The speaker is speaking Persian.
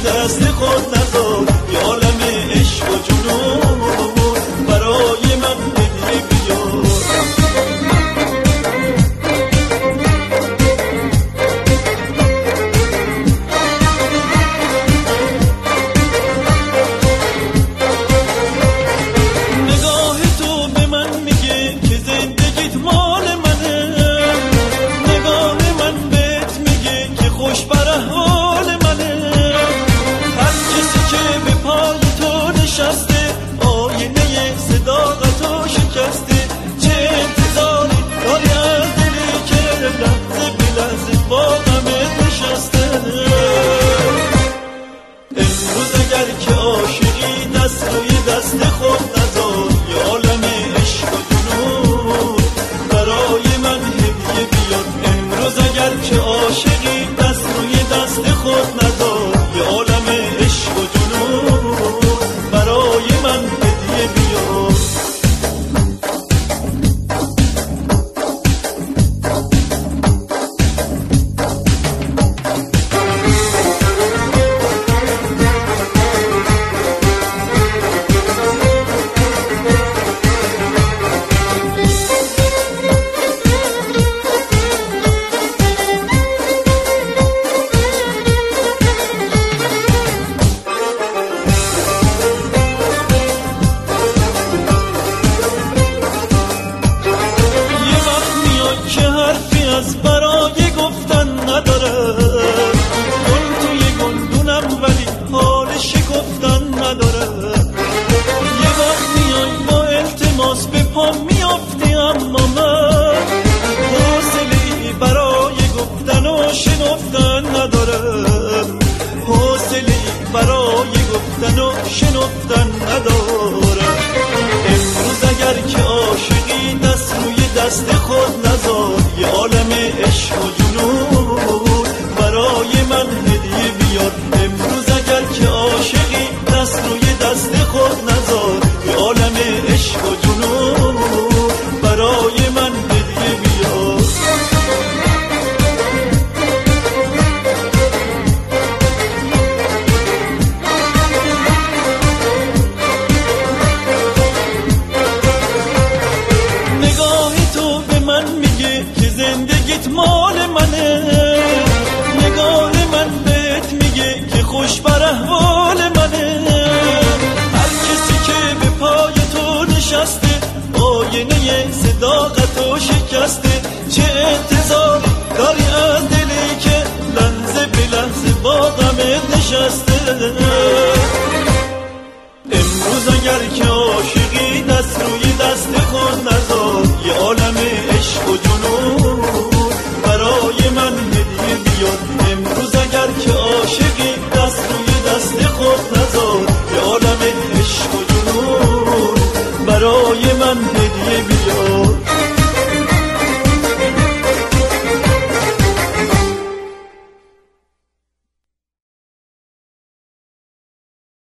دست خود نذار، یه عالم عشق و جنون برای من هدیه بیار. نگاه تو به من میگه که زندگیت مال منه، نگاه من بهت میگه که خوش بر احوال منه. هر کسی که به پای تو نشسته آینه صداقتو شکسته، چه انتظاری داری از دلی که لحظه به لحظه با غمت نشسته. امروز اگر که عاشقی دست روی دست خود نذار، یه عالم عشق و جنون برای من هدیه بیار. امروز اگر که عاشقی دست روی دست خود نذار، یه عالم عشق و جنون برای من هدیه بیار. که حرفی از برای گفتن نداره، گل توی گلدونم ولی حال شکفتن نداره. یه وقت میای با التماس به پام میافتی، اما من حوصله‌ای برای گفتن و شنفتن ندارم، حوصله‌ای برای گفتن و شنفتن ندارم. امروز اگر که عاشقی دست روی دست خود نذار، یه عالم عشق و جنون برای من هدیه بیار. امروز اگر که عاشقی دست روی دست خود نذار، یه عالم عشق و جنون برای من هدیه بیار. نگاه تو به من میگه که زندگیت مال منه، نگاه من بهت میگه که خوش بر احوال منه. هر کسی که به پای تو نشسته آینه صداقتو شکسته، چه انتظاری داری از دلی که لحظه به لحظه با غمت نشسته. امروز اگر که عاشقی دست روی دست خود نذار، یه عالم عشق و جنون برای من هدیه بیار. امروز اگر که عاشقی دست روی دست خود نذار،